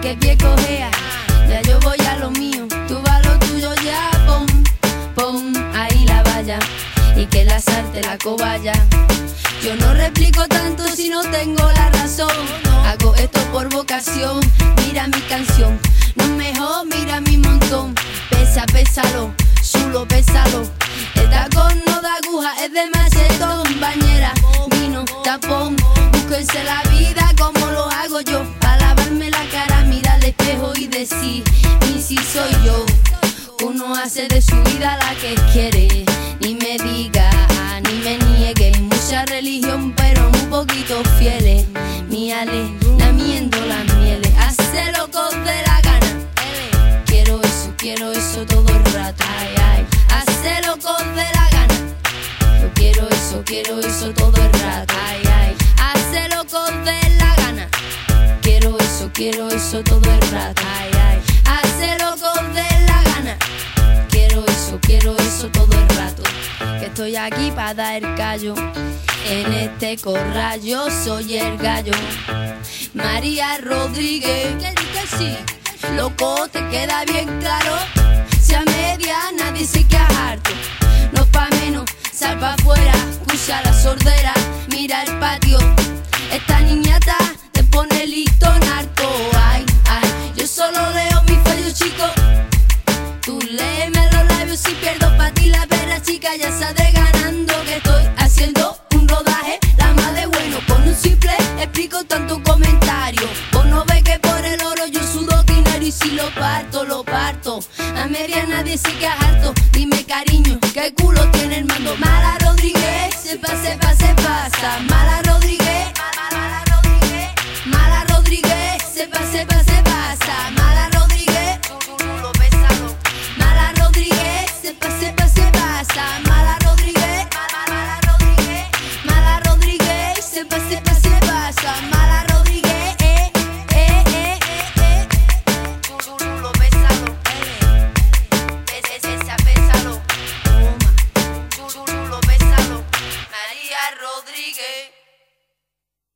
qué pie cojea, ya yo voy a lo mío, tú vas a lo tuyo ya. Pon, pon ahí la valla y que la salte la cobaya. Yo no replico tanto si no tengo la razón. Hago esto por vocación. Mira mi canción, no mejor, mira mi montón. Pesa, pésalo, chulo, pésalo. El tacón no da aguja, es de macetón. Bañera, vino, tapón. Búsquense la vida como lo hago yo. Para lavarme la cara, mirar al espejo y decir, mi sí soy yo. Uno hace de su vida la que quiere. Ni me diga, ni me niegue. Mucha religión pero muy poquito fieles. Míale, lamiendo las mieles. Hace lo que de la gana. Quiero eso todo el rato. Ay, ay. Hace lo que de la gana. Yo quiero eso todo el rato. Ay, ay. Hace lo que de la gana. Quiero eso todo el rato. Ay, ay. Hace lo que de la gana. Quiero eso todo el rato. Que estoy aquí para dar el callo. En este corral yo soy el gallo. María Rodríguez, que dice sí. Loco, te queda bien claro. Si a media nadie se queda harto. No pa' menos, sal pa' afuera. Escucha la sordera, mira el patio. Esta niñata te pone listón harto. Ay, ay, yo solo leo mis fallos, chicos. Tú léeme los labios si pierdo pa' ti la perra, chica. Ya saldré ganando que estoy haciendo un rodaje. La más de bueno, con un simple explico tanto comentario. Vos no ves que por el oro yo sudo dinero. Y si lo parto, lo parto. A media nadie se queda harto. Dime cariño, qué culo tiene el mando. Mala Rodríguez, se pasa. Mala Rodríguez.